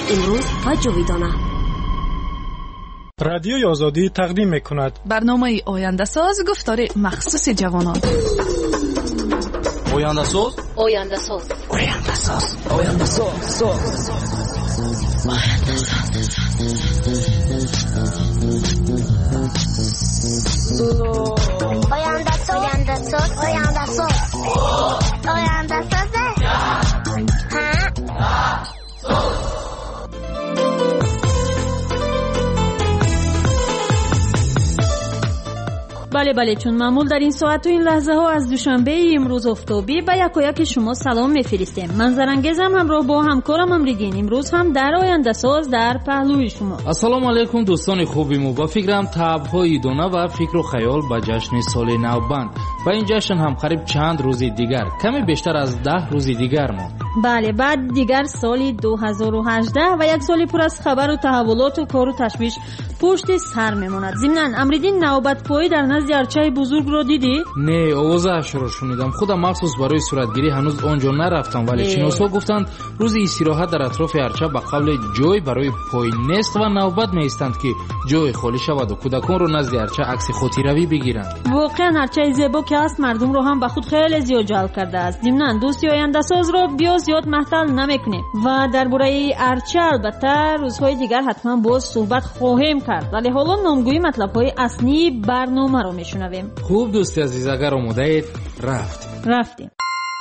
امروز و جاویدانه. رادیوی آزادی تقدیم میکند برنامه آینده ساز گفتار مخصوص جوانان. آینده ساز آینده ساز آینده ساز آینده ساز آینده ساز آینده ساز آینده ساز آینده ساز بله چون معمول در این ساعت و این لحظه ها از دوشنبه امروز افتابی به یک شما سلام میفرستیم. من زرنگزم همراه با همکارم امریدین امروز هم در آینده ساز در پهلوی شما. السلام علیکم دوستان خوبی مو. با فکرم تاب‌های دونه و فکر و خیال با جشن سال نوبند. با این جشن هم قریب چند روزی دیگر، کمی بیشتر از 10 روزی دیگر ما. بله بعد دیگر سال 2018 و یک سال پر از خبر و تحولات و کار و تشویش پشت سر میماند. ضمناً امریدین نوبت پایی در نزد ارچه بزرگ رو دیدی؟ نه آوازش رو شنیدم. خودم مخصوص برای صورتگیری هنوز اونجا نرفتم، ولی شناسا گفتند روز استراحت در اطراف ارچه به قول جای برای پای نست و نوبت میستند که جای خالی شود و کودکان رو نزد ارچه عکس خاطره‌ای بگیرند. واقعا ارچه زیبا که است مردم رو هم به خود خیلی زیاد جلب کرده است. ضمناً دوستی آینده ساز رو بیا زیاد محتل نمیکنیم و درباره ارچه البته روزهای دیگر حتما باز صحبت خواهیم کرد، ولی حالا نامگویی مطلب‌های اصلی برنامه رو میشنویم. خوب دوستی عزیز، اگر آماده اید رفتیم.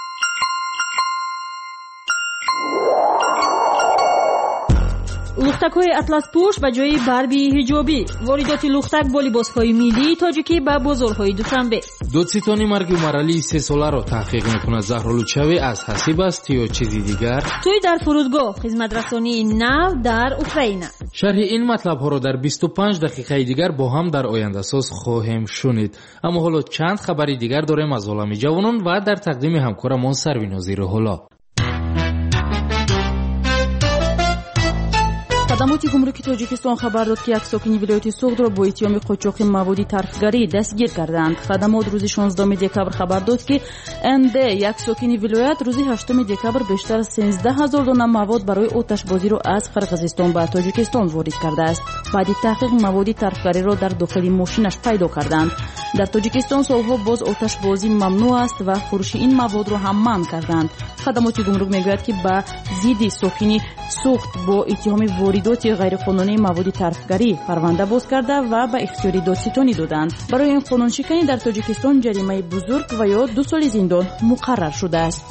لختک‌های اطلس پوش به جای بربی حجابی. واردات لختک با لباس‌های ملی تاجیکی به بازارهای دوشنبه. دادستانی مرگ عمرعلی 3 ساله را تحقیق می‌کند. زهرالوچوی از حسیب است یا چیزی دیگر؟ توی در فرودگاه خدمت رسانی نو در اوکراین. شرح این مطلب‌ها را در 25 دقیقه دیگر با هم در آینده ساز خواهیم شنید. اما حالا چند خبری دیگر داریم از عالم جوانان و در تقدیم همکارم سروین نظیر. حالا خدمات گمرکی تاجیکستان خبر داد که یک ساکن ولایت سوغد را با اتهام قاچاق مواد طرفداری دستگیر کردند. خدمات روز 16 دکبر خبر داد که اند یک ساکن ولایت روز 8 دکبر بیشتر از 13000 دانه مواد برای آتشبازی را از قرقیزستان به تاجیکستان وارد کرده است. بعد تحقیق مواد طرفداری را در داخل ماشینش پیدا کردند. در تاجیکستان سالها باز آتشبازی ممنوع است و فروش این مواد را هم منع کردند. خدمات گمرک میگوید که با ضد ساکن سوخت با اتهام واردات غیرقانونی مواد طرفداری پرونده باز کرده و به اختیار دادستانی دادند. برای این قانونشکنی در تاجیکستان جریمه بزرگ و یا 2 سال زندان مقرر شده است.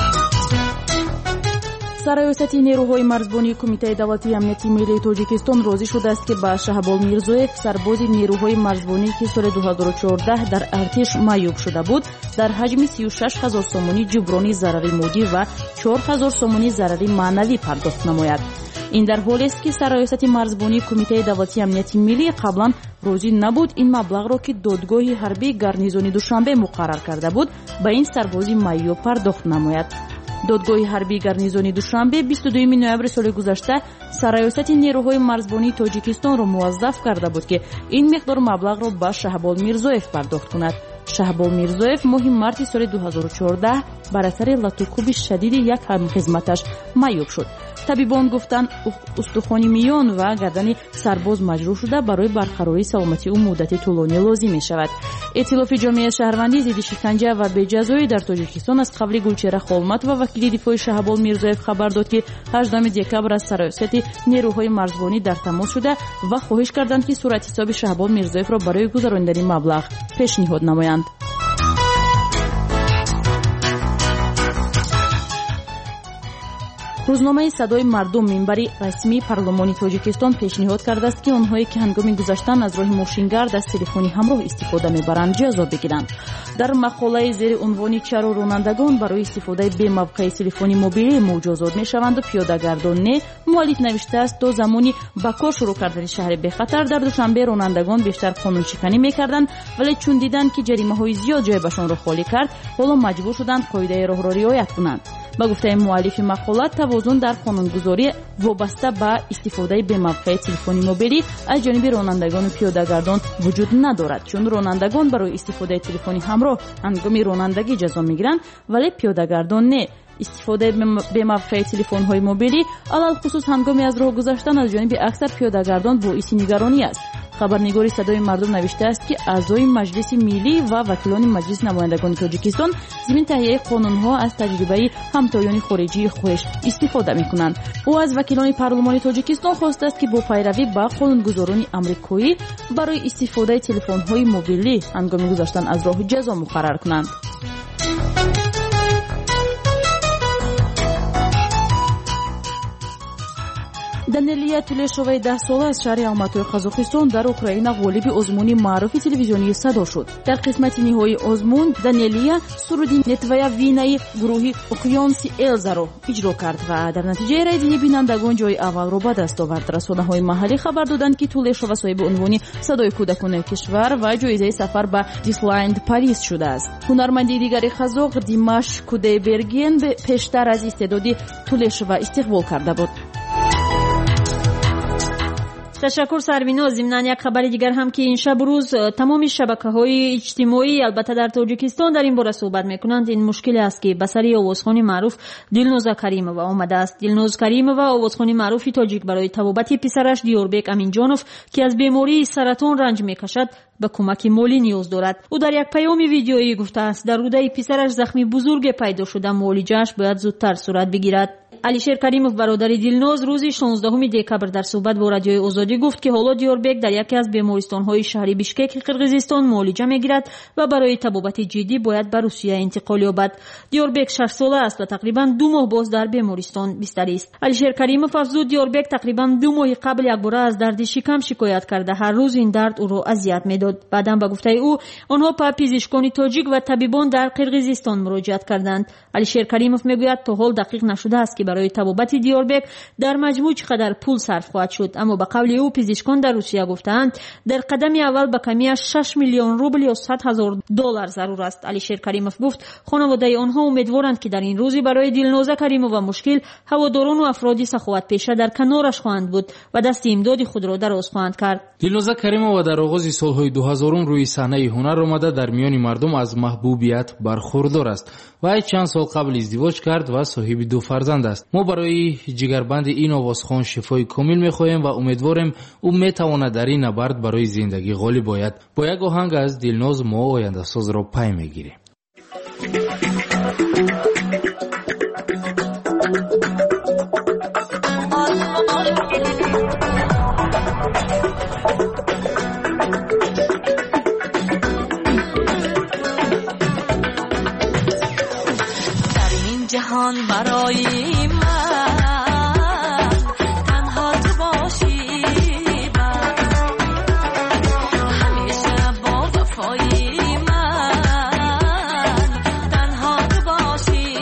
سرایستی نیروهای مرزبانی کمیته دولتی امنیتی ملی تاجیکستان راضی شده است که با شهبال میرزویف سرباز نیروهای مرزبانی که سال 2014 در ارتش معیوب شده بود در حجم 36000 سومونی جبرانی ضرر مادی و 4000 سومونی ضرر معنوی پرداخت نماید. این در حالی است که سرایستی مرزبانی کمیته دولتی امنیتی ملی قبلا راضی نبود این مبلغ را که دادگاه حربی گارنیزون دوشنبه مقرر کرده بود به این سربازی معیوب پرداخت نماید. دادگاه حربی گارنیزون دوشنبه 22 نوامبر سال گذشته سرایست نیروهای مرزبانی تاجیکستان را موظف کرده بود که این مقدار مبلغ را به شهبال میرزویف پرداخت کند. شهبال میرزویف ماه مارس سال 2014 بر اثر لطوکوب شدید یک همخدمتش معیوب شد. طبیبان گفتند استخوان میان و گردن سرباز مجروح شده برای برقراری سلامتی او مدت طولانی لازم می شود. ائتلاف جامعه شهروندی ضد شکنجه و بجزایی در تاجیکستان از قبل گلچهره خولمت و وکیل دفاع شهبال میرزویف خبر داد که 18 دکبر از سرایست نیروهای مرزبانی در تماس شده و خواهش کردند که صورت حساب شهبال میرزویف را برای گذراندن مبلغ پیشنهاد نمایند. روزنامه صدای مردم منبری رسمی پارلمانی تاجیکستان پیشنهاد کرده است که آنهایی که هنگام گذشتن از راه ماشینگرد از تلفنی همراه استفاده می‌برند جزا بگیرند. در مقاله زیر عنوان چرا رانندگان برای استفاده به موقع تلفنی موبیل مجازات می‌شوند و پیاده‌گردان نه، مؤلف نوشته است تا زمانی با کار شروع کردن شهر به خطر در دوشنبه رانندگان بیشتر قانونشکنی می‌کردند، ولی چون دیدند که جریمه‌های زیاد جایشان را خالی کرد حالا مجبور شدند قاعده راه را رعایت کنند. با گفته مؤلف مقاله توازن در قانونگذاری وابسته به استفاده به موقع تلفنی موبیلی از جانب رانندگان و پیاده‌گردان وجود ندارد، چون رانندگان برای استفاده تلفنی همراه هنگام رانندگی جزا میگیرند ولی پیاده‌گردان نه. استفاده به موقع تلفن‌های موبیلی علل خصوص هنگامی از راه گذشتن از جانب اکثر پیاده‌گردان باعث نگرانی است. خبرنگاری صدای مردم نوشته است که اعضای مجلس ملی و وکیلان مجلس نمایندگان تاجیکستان ضمن تهیه قانون‌ها از تجربه همتایان خارجی خودش استفاده می‌کنند. او از وکیلان پارلمان تاجیکستان خواسته است که با پیروی به قانونگذاران آمریکایی برای استفاده تلفن‌های موبیلی هنگام گذشتن از راه جزا مقرر کنند. данелия тулешоваи 10 сола аз шаҳри алматои қазоқистон дар украина ғолиби озмуни маъруфи телевизионии садо шуд. дар қисмати ниҳоии озмун данелия суруди нетвая винаи гурӯҳи уқёнси элзаро иҷро кард ва дар натиҷаи райдини бинандагон ҷои аввалро ба даст овард. расонаҳои маҳаллӣ хабар доданд ки тулешова соҳиби унвони садои кӯдакони кишвар ва ҷоизаи сафар ба дислайнд парис шудааст. ҳунарманди дигари қазоқ димаш кудайберген пештар аз истеъдоди тулешова истиқбол карда буд. تشکر سروینا. ضمن یک خبر دیگر هم که این شب روز تمام شبکه‌های اجتماعی البته در تاجیکستان در این باره صحبت میکنند. این مشکل است که به سر آوازخوان معروف دلنوز کریمووا آمده است. دلنوز کریمووا آوازخوان معروف تاجیک برای طبابت پسرش دیوربک امینجانوف که از بیماری سرطان رنج میکشد به کمک مالی نیاز دارد. او در یک پیام ویدیویی گفته است در روده پسرش زخمی بزرگ پیدا شده، معالجه‌اش باید زودتر صورت بگیرد. علیشیر کریموف برادر دلنوز روز 16 دکبر در صحبت با رادیوی آزادی گفت که حالا دیوربک در یکی از بیمارستان‌های شهری بیشکک قرقیزستان معالجه می‌گیرد و برای طبابت جدی باید به روسیه انتقال یابد. دیوربک 6 ساله است و تقریباً 2 ماه باز در بیمارستان بستری است. علیشیر کریموف افزود دیوربک تقریباً 2 ماه قبل یک بار از درد شکم شکایت کرده. هر روز این درد او را اذیت می‌داد. بعداً به گفته او آنها به پزشکان تاجیک و طبیبان در قرقیزستان مراجعت کردند. علیشیر کریموف میگوید تا حال دقیق نشده است که برای طبابت دیوربک در مجموع چقدر پول صرف خواهد شد، اما به قول او پزشکان در روسیه گفتند در قدم اول به کمی 6 میلیون روبل یا 100,000 دلار ضرور است. علیشیر کریموف گفت خانواده آنها امیدوارند که در این روزی برای دلنوزه کریمووا مشکل هواداران و افراد سخاوت پیشه در کنارش خواهند بود و دست امداد خود را دراز خواهند کرد. دلنوزه کریمووا در آغاز سالهای 2000 روی صحنه هنر آمده در میان مردم از محبوبیت برخوردار است و چند سال قبل ازدواج کرد و صاحب 2 فرزند است. ما برای جگربند این آوازخوان شفای کامل می‌خواهیم و امیدواریم او می‌تواند در این نبرد برای زندگی غالب آید. با یک آهنگ از دلنوز ما آینده ساز را پی می‌گیریم. جهان برای من تنها تو باشی، همیشه با وفای من تنها تو باشی.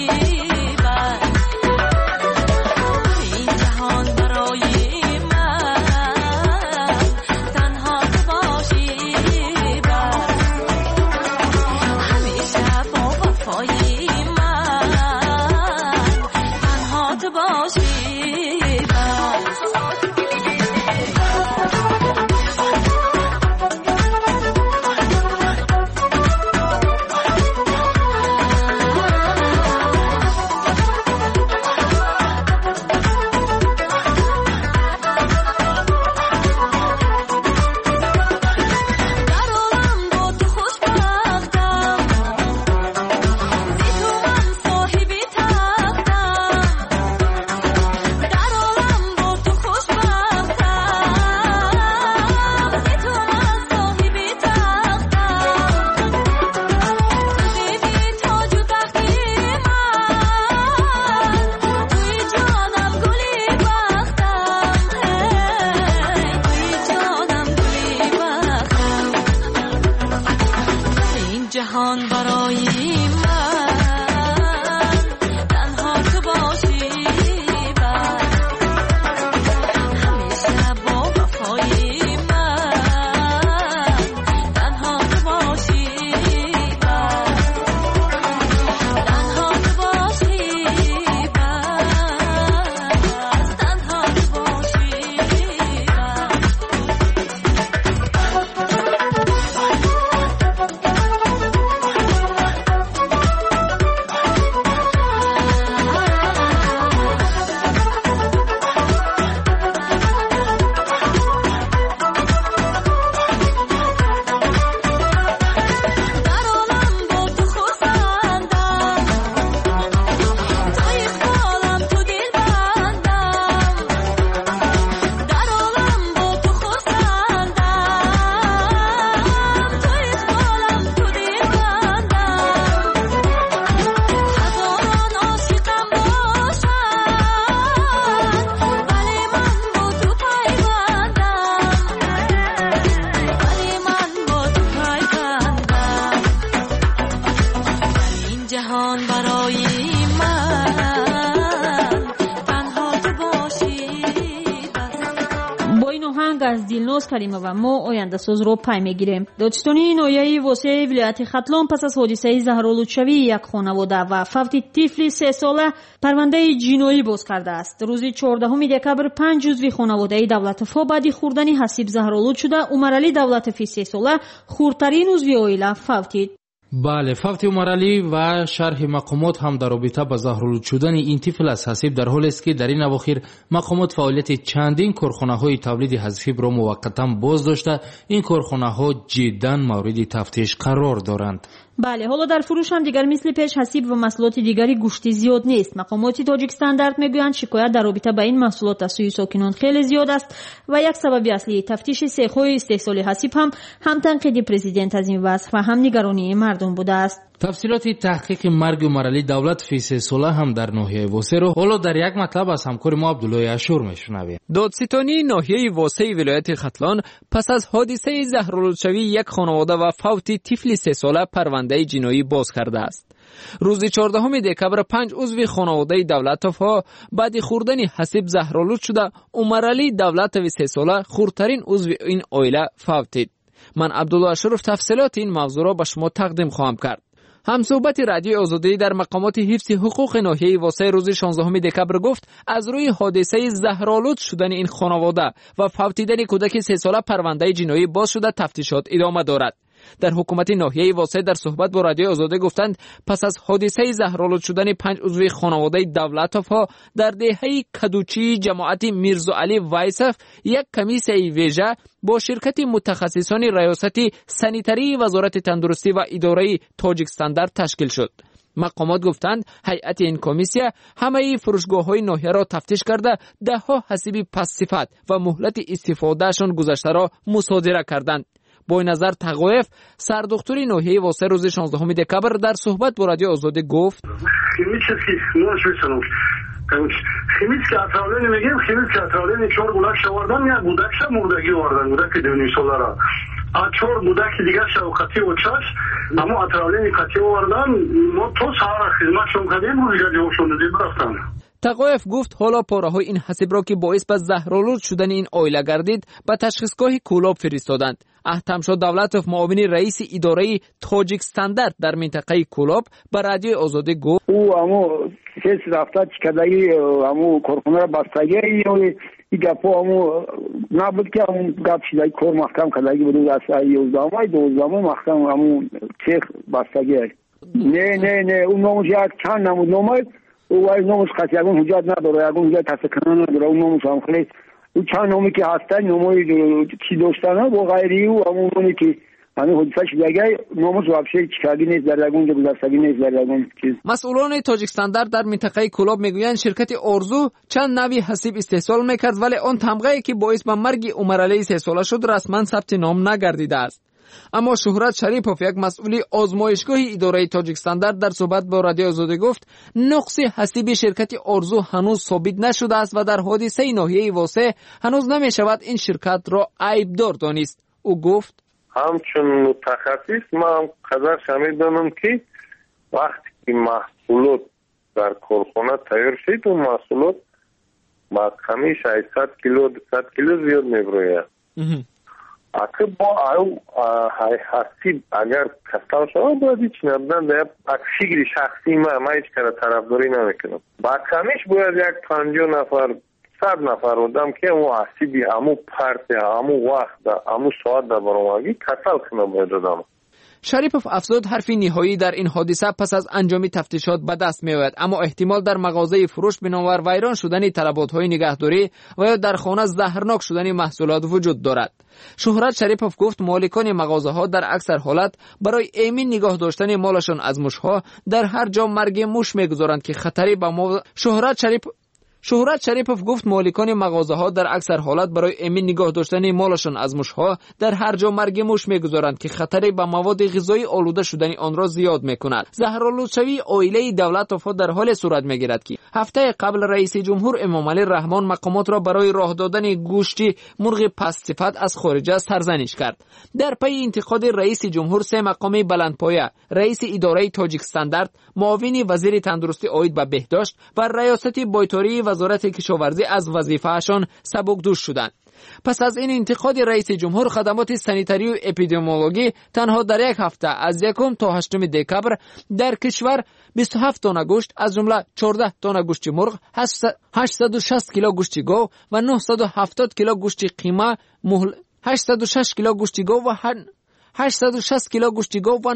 آهنگ از دلناز کریمова ما آینده ساز رو پی میگیریم. دادستانی ناحیه واسه ولایت ختلان پس از حادثه زهرآلودشوی یک خانواده و فوت طفل 3 ساله پرونده جنایی باز کرده است. روز 14 دکبر 5 عضو خانواده دولت‌فا بعد خوردن حسیب زهرآلود شده عمرعلی دولت‌فی 3 ساله خردترین عضو عائله فوتید. بله، فوت عمرعلی و شرح مقامات هم در رابطه با زهرآلود شدن این طفل از حسیب در حالی است که در این اواخر مقامات فعالیت چندین کارخانه‌های تولید حسیب را موقتا باز داشته. این کارخانه‌ها جداً مورد تفتیش قرار دارند. بله، حالا در فروش هم دیگر مثل پیش حسیب و محصولات دیگری گوشت زیاد نیست. مقامات تاجیکستان میگویند شکایت در رابطه با این محصولات از سوی ساکنان خیلی زیاد است و یک سبب اصلی تفتیش سیخ‌های استحصال حسیب هم تنقید پرزیدنت از این وصف و هم نگرانی مردم بوده است. تفصیلات تحقیق مرگ عمرعلی دولت‌فی 3 ساله هم در ناحیه واسه رو حالا در یک مطلب از همکار ما عبدالله اشور میشنویم. دادستانی ناحیه واسه ولایت ختلان پس از حادثه زهرآلودشوی یک خانواده و فوت طفل 3 ساله پرونده جنایی باز کرده است. روز 14 دکبر 5 عضو خانواده دولت‌فا بعد خوردن حسیب زهرآلود شده عمرعلی دولت‌فی 3 ساله خردترین عضو این عائله فوتید. من عبدالله اشور تفصیلات این موضوع را به شما تقدیم خواهم کرد. همصحبت رادیو آزادی در مقامات حفظ حقوق ناحیه واسه روز 16 دکبر گفت از روی حادثه زهرآلود شدن این خانواده و فوتیدن کودک 3 ساله پرونده جنایی باز شده تفتیشات ادامه دارد. در حکومت ناحیه واسه در صحبت با رادیو آزادی گفتند پس از حادثه زهرآلود شدن 5 عضو خانواده دولت‌فا در دهه کدوچی جماعت میرزا علی وایسف یک کمیسیه ویژه با شرکت متخصصان ریاست سانیتری وزارت تندرستی و اداره تاجیکستان تشکیل شد. مقامات گفتند هیئت این کمیسیه همه فروشگاه‌های ناحیه را تفتیش کرده ده‌ها حسیب پس صفت و مهلت استفادهشان گذشته را مصادره کردند. با نظر تقویف سردختور ناحیه واسه روز 16 دکبر در صحبت با رادیو آزادی گفت خیمیز که اترالین میگیم خیمیز که اترالین 4 بودک شواردن یا بودک شا مردگی واردن بودک 2 ساله را 4 بودک دیگر شوقتی و چاش اما اترالین قطعی واردن ما تو سهار خدمت شما کردیم و دیگر جوابشون دادیم رفتن. تقویف گفت حالا پاره‌های این حسیب را که باعث به زهرآلود شدن این عائله گردید به تشخیصگاه کولاب فرستادند. احتمشا دولت‌ف معاون رئیس اداره تاجیکستان در منطقه کولاب به رادیو آزادی گفت او امو کس رفته چکدایی امو کارخانه را بستگی این گپا امو نبود که امو گپ شدای کار محکم کدایی بود از 11 12 محکم امو چیخ بستگی نه اون نامش یک چند نمود نامه او وای نامش خاصی اون حجت نداره اون حجت تفکر نداره اون نامش هم خیلی او چند نامی که هستن نامای چی داشتن با غیری او همونی که همین حدیثه شده نامش وابشه چکاگی نیست در لگون گذشتگی نیست در لگون چیز. مسئولان تاجیکستان در منطقه کولاب میگویند شرکت آرزو چند نوی حسیب استحصال میکرد ولی آن تمغه‌ای که باعث به مرگ عمرعلی 3 ساله شد رسما ثبت نام نگردیده است. اما شهرت شریپوف یک مسئول آزمایشگاه اداره تاجیکستان در صحبت با رادیو آزادی گفت نقص حسیب شرکت آرزو هنوز ثابت نشده است و در حادثه ناحیه واسه هنوز نمیشود این شرکت را عیبدار دانست. او گفت همچون متخصص من قدر شنیدم که وقتی که محصولات در کارخانه تیار شد اون محصولات با کمی 600 کیلو 200 کیلو زیاد میبروید. اگر با او حسیب اگر کستال شما باید هیچ نبودن در فکر شخصی من هیچ کار طرفداری نمیکنم. با کمیش باید یک 50 نفر 100 نفر بودم که امو حسیبی امو پرت امو وقت امو ساعت در برامگی کستال کنم باید دادم. شریپوف افزود حرف نهایی در این حادثه پس از انجام تفتیشات به دست میآید اما احتمال در مغازه فروش بنابر ویران شدن طلبات‌های نگهداری و یا در خانه زهرناک شدن محصولات وجود دارد. شهرت شریپوف گفت مالکان مغازه‌ها در اکثر حالت برای ایمن نگاه داشتن مالشان از موش‌ها در هر جا مرگ موش می‌گذارند که خطری به شهرت شریپوف گفت مالکان مغازه‌ها در اکثر حالت برای امن نگاه داشتن مالشان از موش‌ها در هر جا مرگ موش می‌گذارند که خطری به مواد غذایی آلوده شدن آن را زیاد می‌کند. زهرآلودشوی عائله دولت‌فا در حال صورت می‌گیرد که هفته قبل رئیس جمهور امامعلی رحمان مقامات را برای راه دادن گوشت مرغ پست صفت از خارج سرزنش کرد. در پی انتقاد رئیس جمهور سه مقام بلندپایه رئیس اداره تاجیکستان معاون وزیر تندرستی عاید به بهداشت و ریاست بایتاری وزارت کشاورزی از وظیفه‌شان سبکدوش شدند. پس از این انتقاد رئیس جمهور، خدمات سانیتاری و اپیدمیولوژی تنها در یک هفته از 1 تا 8 دکبر در کشور 27 تن گوشت از جمله 14 تن گوشت مرغ، 860 کیلو گوشت گاو و 970 کیلو گوشت قیمه 806 کیلو گوشت گاو و 860 کیلو گوشت گاو و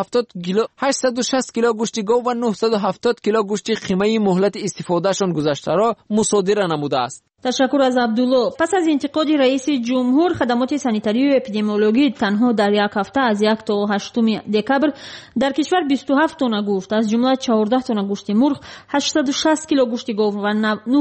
970 کیلو گوشت قیمه مهلت استفادهشان گذشته را مصادره نموده است. تشکر از عبدالله. پس از انتقاد رئیس جمهور، خدمات سانیتاری و اپیدمیولوژی تنها در یک هفته از 1 تا 8 دکبر در کشور 27 تن گوشت از جمله 14 تن گوشت مرغ، 860 کیلو گوشت گاو و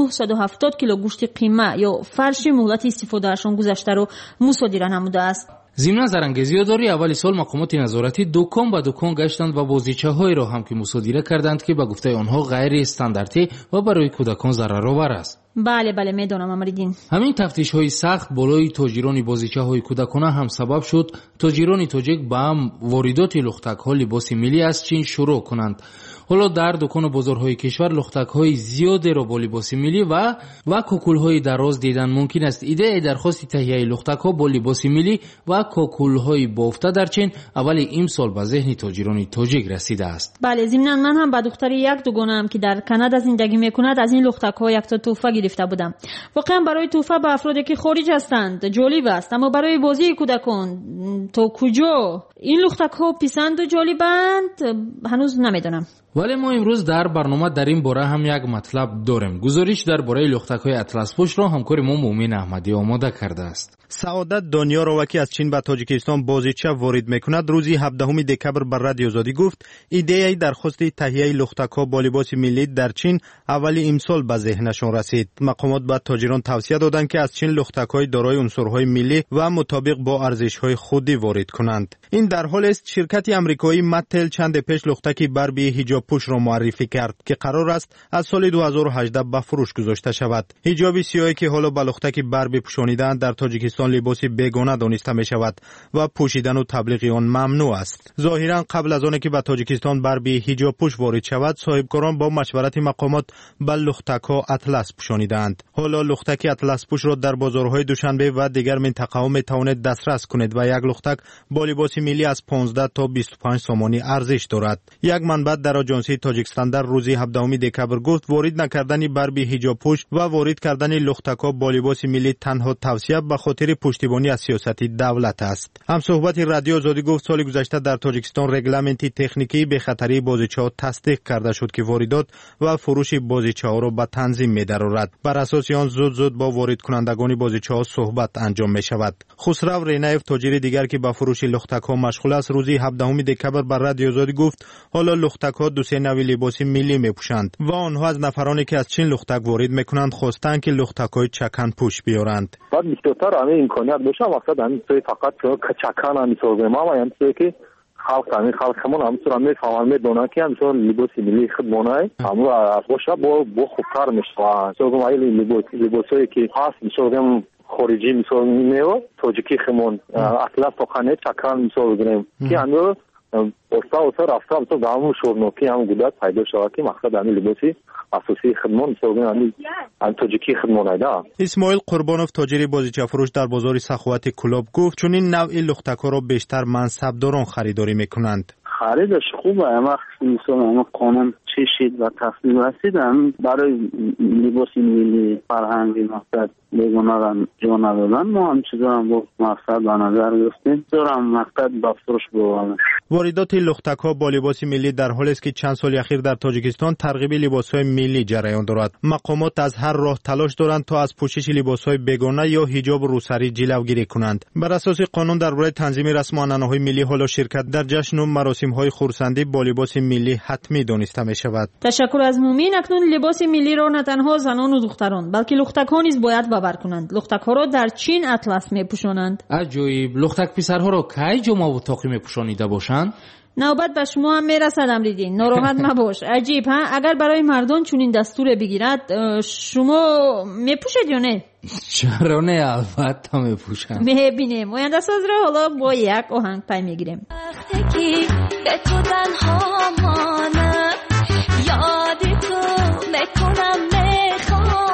970 کیلو گوشت قیمه یا فرش مهلت استفادهشان گذشته را مصادره نموده است. ضمن زرانگزیاداری اولی سال مقامات نظارتی دکان به دکان گشتند و بازیچه‌هایی را هم که مصادره کردند که به گفته آنها غیر استانداردی و برای کودکان ضررآور است. بله میدونم امریدین. همین تفتیش‌های سخت بالای تاجران بازیچه‌های کودکانه هم سبب شد تاجران تاجیک به هم واردات لختک‌ها لباس ملی از چین شروع کنند. حالا در دکان و بازارهای کشور لختک‌های زیادی را با لباس ملی و کوکول‌های دراز دیدن ممکن است. ایده درخواست تهیه لختک‌ها با لباس ملی و کوکول‌های بافته در چین اولی امسال به ذهن تاجران تاجیک رسیده است. بله، ضمناً من هم با دختر یک دوگانه‌ام که در کانادا زندگی می‌کند از این لختک‌ها یک تا تحفه گرفته بودم. واقعا برای تحفه به افرادی که خارج هستند جالب است، اما برای بازی کودکان تا کجا این لختک‌ها پسند و جالبند هنوز نمیدونم. ولی ما امروز در برنامه در این باره هم یک مطلب داریم. گزارش در باره لختک‌های اطلس پوش را همکار ما مومن احمدی آماده کرده است. سعادت دانیارова که از چین به تاجیکستان بازیچه وارد میکند روز 17 دکبر بر رادیو آزادی گفت ایده درخواست تهیه لختک‌ها با لباس ملی در چین اولی امسال به ذهنشان رسید. مقامات به تاجران توصیه دادند که از چین لختک‌های دارای عنصرهای ملی و مطابق با ارزش‌های خودی وارد کنند. این در حالی است شرکت آمریکایی متل چند پیش لختکی باربی حجاب پوش را معرفی کرد که قرار است از سال 2018 به فروش گذاشته شود. حجاب سیاهی که حالا به لختک باربی پوشانیدن در تاجیکستان لباس بیگانه دانسته می شود و پوشیدن و تبلیغ آن ممنوع است. ظاهرا قبل از آن که به تاجیکستان باربی حجاب پوش وارد شود، صاحبکاران با مشورت مقامات به لختک‌ها اطلس پوشانیدند. حالا لختک اطلس پوش را در بازارهای دوشنبه و دیگر منطقه‌ها می توانید دسترس کنید و یک لختک با لباس ملی از 15 تا 25 سامانی ارزش دارد. یک منبع در آژانس تاجیکستان در روز 17 دکبر گفت وارد نکردن باربی حجاب پوش و وارد کردن لختک‌ها با لباس ملی تنها توصیه به خاطر پشتیبانی از سیاست دولت است. هم صحبت رادیو آزادی گفت سال گذشته در تاجیکستان رگلامنتی تکنیکی به خطری بازیچه‌ها تصدیق کرده شد که واردات و فروش بازیچه‌ها را به تنظیم می‌دارد. بر اساس آن زود با وارد کنندگان بازیچه‌ها صحبت انجام می‌شود. خسرو رینایف تاجر دیگر که به فروش لختک‌ها مشغول است روز 17 دکبر بر رادیو آزادی گفت حالا لختک‌ها دو سه نوع لباس ملی می‌پوشند و آنها از نفرانی که از چین لختک وارد می‌کنند خواستند که لختک‌های چکن پوش بیارند. بعد بیشتر همین امکانات داشتم وقت همین فقط چکن هم می‌سازم ما یعنی که خلقمون همون میفهمن میدونن که همون لباس ملی خودمونه همون از باشه با خوبتر میشه. سوگم ایلی لباسایی که هست میسازم خارجی میسازم تاجیکی خمون اطلاف تاخانه چکن میسازم که همون اوستا رفتم تو گامو شورنوکی هم گودت پیدا شد که مقصد همین لباسی اساسی خدمات میسازم همین تاجیکی خدمونه ده. اسماعیل قربانوف تاجر بازیچه فروش در بازار سخاوت کلاب گفت چون این نوع لختک‌ها را بیشتر منصبداران خریداری میکنند. خریدش خوبه، اما مثلا قانون چشید و تصمیم رسیدن برای لباس ملی فرهنگی مقصد بیگانه را جا ندادن. ما هم چیزا هم با مقصد به نظر گرفتیم دارم مقصد با فروش بوانه. واردات لختک‌ها با لباس ملی در حالی است که چند سال اخیر در تاجیکستان ترغیب لباس‌های ملی جریان دارد. مقامات از هر راه تلاش دارند تا از پوشش لباس‌های بیگانه یا حجاب روسری جلوگیری کنند. بر اساس قانون درباره تنظیم رسم و عنعنه‌های ملی حالا شرکت در جشن و مراسم‌های خرسندی با لباس ملی حتمی دانسته می‌شود. تشکر از مومین. اکنون لباس ملی را نه تنها زنان و دختران بلکه لختک‌ها نیز باید باور کنند. لختک‌ها را در چین اطلس می‌پوشانند. عجیب. لختک پسرها را کی جمعه و تاقی می‌پوشانیده باشند؟ نوبت به شما هم میرسد امریدین. ناراحت مباش. عجیب ها؟ اگر برای مردان چنین دستور بگیرد شما میپوشید یا نه؟ چرا نه؟ البته میپوشم. میبینیم. آینده ساز را حالا با یک آهنگ پی میگیریم. وقتی به تو تنها مانم یاد تو میکنم میخوام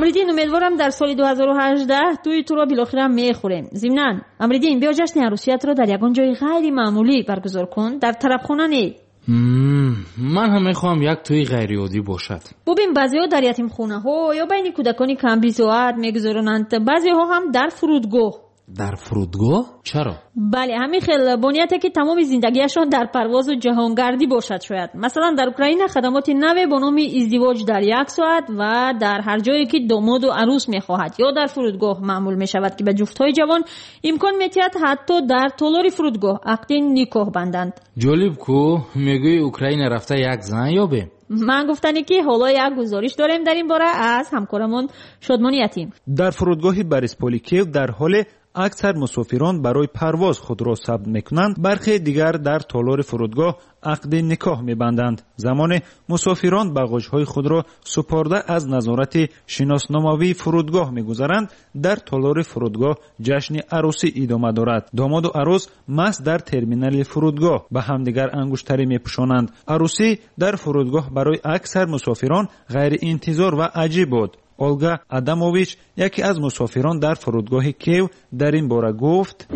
امریدین امیدوارم در سال 2018 توی تو را بالاخره میخوریم. ضمناً امریدین بیا جشن عروسیت را در یگان جای غیر معمولی برگزار کن، در طرفخانه نی. من هم میخوام یک توی غیر عادی باشد. ببین بعضی‌ها در یتیم خونه ها یا بین کودکانی کم بی‌سواد میگذارونند، بعضی‌ها هم در فرودگاه. در فرودگاه؟ چرا؟ بله همین خیلی بنیته که تمام زندگیشان در پرواز و جهانگردی باشد. شاید مثلا در اوکراین خدمات نو با نام ازدواج در 1 ساعت و در هر جایی که داماد و عروس میخواهد یا در فرودگاه معمول میشود که به جفت‌های جوان امکان میتید حتی در تالار فرودگاه عقد نکاح بندند. جالب کو میگوی اوکراین رفته یک زن یابه. من گفتنی که حالا یک گزارش داریم در این باره از همکارمون شادمان یتیم. در فرودگاه بریسپولی کیو در حال اکثر مسافران برای پرواز خود را ثبت میکنند، برخی دیگر در تالار فرودگاه عقد نکاح میبندند. زمان مسافران باگاژهای خود را سپرده از نظارت شناسنامه‌ای فرودگاه میگذرند، در تالار فرودگاه جشن عروسی ادامه دارد. داماد و عروس مست در ترمینال فرودگاه به همدیگر انگشتری میپوشانند. عروسی در فرودگاه برای اکثر مسافران غیر انتظار و عجیب بود. اولگا اداموویچ یکی از مسافران در فرودگاه کیو در این باره گفت: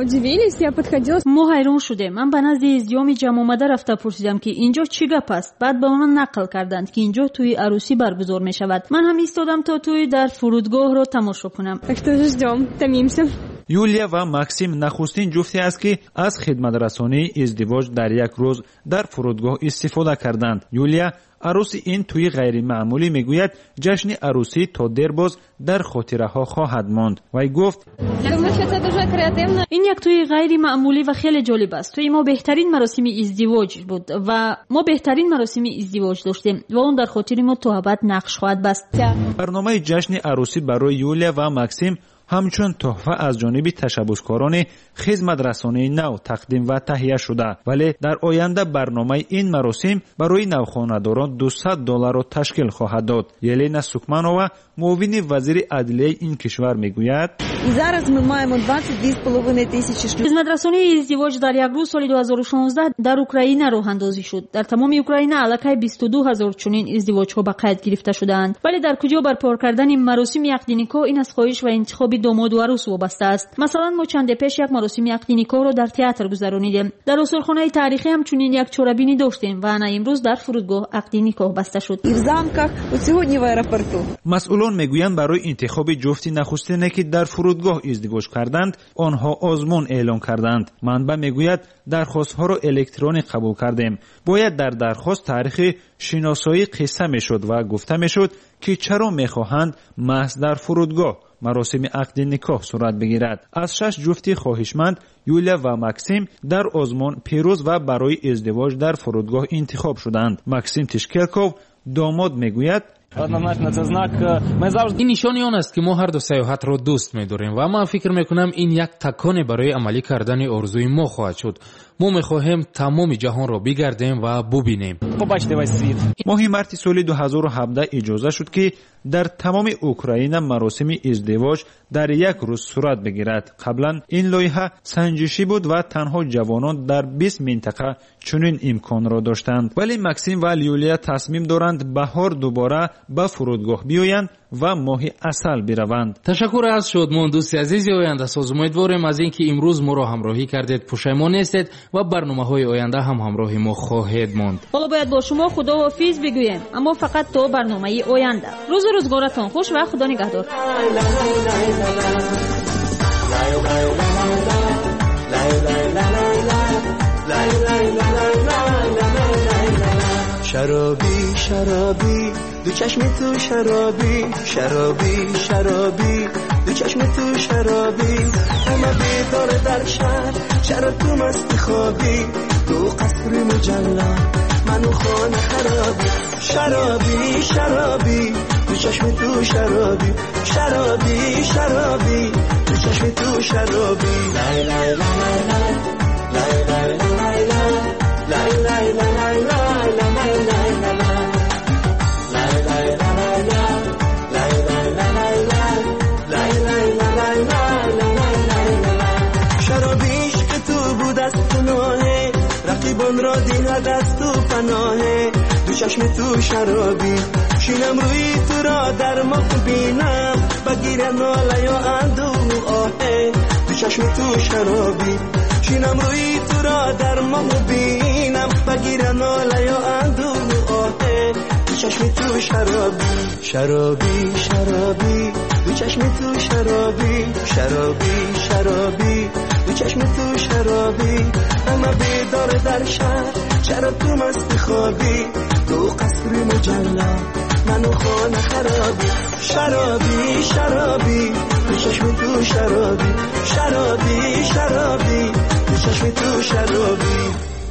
ما حیران شدیم. من به نزد ازدیام جمع آمده رفته پرسیدم که اینجا چی گپ است. بعد به آنها نقل کردند که اینجا توی عروسی برگزار می شود. من هم ایستادم تا توی در فرودگاه را تماشا کنم. یولیا و ماکسیم نخستین جفتی است که از خدمترسانی ازدواج در یک روز در فرودگاه استفاده کردند. یولیا عروس این توی غیر معمولی میگوید جشن عروسی تا دیر باز در خاطره ها خواهد ماند. وی گفت: این یک توی غیر معمولی و خیلی جالب است. توی ما بهترین مراسم ازدواج بود و ما بهترین مراسم ازدواج داشتیم و اون در خاطر ما تا ابد نقش خواهد بست. برنامه جشن عروسی برای یولیا و ماکسیم همچون تحفه از جانب تشبثکاران خدمت رسانی نو تقدیم و تهیه شده، ولی در آینده برنامه این مراسم برای نوخانه‌داران $200 را تشکیل خواهد داد. یلینا سوکمانووا معاون وزیر عدلیه این کشور میگوید: خدمت رسانی ازدواج در یک روز سال 2016 در اوکراین راه اندازی شد. در تمام اوکراین علاقه 22,000 چنین ازدواج ها به قید گرفته شدند، ولی در کجا برپا کردن مراسم عقد نکاح این از خواهش و انتخاب داماد و عروس وابسته است. مثلا ما چند پیش یک مراسم عقد نکاح را در تئاتر گذرانیدیم. در استخوان‌های تاریخی هم چنین یک چورابینی داشتیم و نه امروز در فرودگاه عقد نکاح بسته شد. مسئولان میگویند برای انتخاب جفتی نخستینه که در فرودگاه ازدواج کردند آنها آزمون اعلام کردند. منبع میگوید درخواست‌ها را الکترونیک قبول کردیم. باید در درخواست تاریخ شناسایی قصه میشد و گفته میشد که چرا میخواهند محض در فرودگاه مراسم عقد نکاح صورت بگیرد. از 6 جفتی خواهشمند یولیا و ماکسیم در آزمون پیروز و برای ازدواج در فرودگاه انتخاب شدند. ماکسیم تشکرکوف داماد میگوید: این نشانی آن است که ما هر دو سیاحت را دوست می‌داریم و من فکر می‌کنم این یک تکان برای عملی کردن آرزوی ما خواهد شد. ما می‌خواهیم تمام جهان را بگردیم و ببینیم. ماه مارس سال 2017 اجازه شد که در تمام اوکراین مراسم ازدواج در یک روز صورت بگیرد. قبلا این لایحه سنجشی بود و تنها جوانان در 20 منطقه چنین امکان را داشتند، ولی ماکسیم و یولیا تصمیم دارند بهار دوباره به فرودگاه بیایند و ماه عسل بروند. تشکر از شادمان دوست عزیز آینده ساز. امیدواریم از اینکه امروز ما را همراهی کردید پشیمان نیستید و برنامه‌های آینده هم همراه ما خواهید ماند. حالا باید با شما خداحافظ بگویم، اما فقط تا برنامه آینده. روز و روزگارتان خوش و خدا نگهدار. شرابی شرابی دو چشم تو شرابی شرابی شرابی دو چشم تو شرابی اما بیدار در شهر چرا تو مستی خوابی تو قصر مجلل منو خانه خرابی شرابی شرابی دو چشم تو شرابی شرابی شرابی دو چشم تو شرابی لای لای لای لای لای لای لای لای لای لای شرابیش که تو بود از پناهه رقیبان را دیند از تو پناهه دو چشم تو شرابی شینم روی تو را در ماه بینم بگیره ناله یا اندوه آهه دو چشم تو شرابی شینم روی تو را در ماه بینم بگیره ناله یا اندوه آهه دو چشم تو شرابی شرابی شرابی دو چشم تو شرابی شرابی شرابی دو چشم تو شرابی اما بیدار در شهر چرا تو مست خوابی تو قصر مجلا منو خانه خرابی شرابی شرابی دو چشم تو شرابی شرابی شرابی دو چشم تو شرابی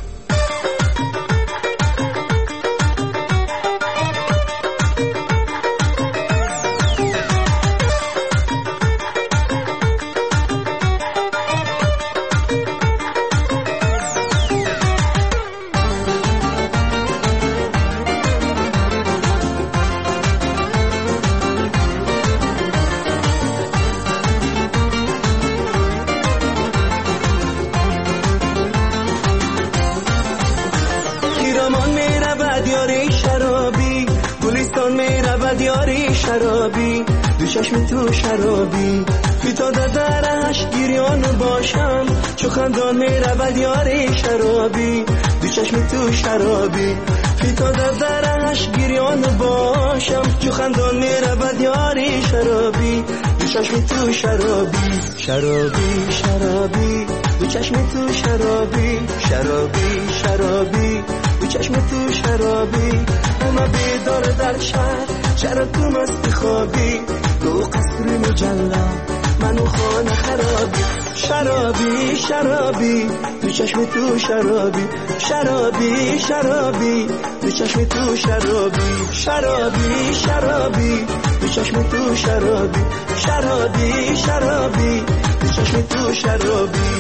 شرابی دو چشم تو شرابی فتاده درش گریان باشم چو خندان می رود یاری شرابی دو چشم تو شرابی فتاده درش گریان باشم چو خندان می رود یاری شرابی دو چشم تو شرابی شرابی شرابی دو چشم تو شرابی شرابی شرابی دو چشم تو شرابی اما بیدار در شهر چرا تو مست خوابی تو قصر مجلا منو خانه خرابی شرابی شرابی دو چشم تو شرابی شرابی شرابی دو چشم تو شرابی شرابی شرابی دو چشم تو شرابی شرابی شرابی دو چشم تو شرابی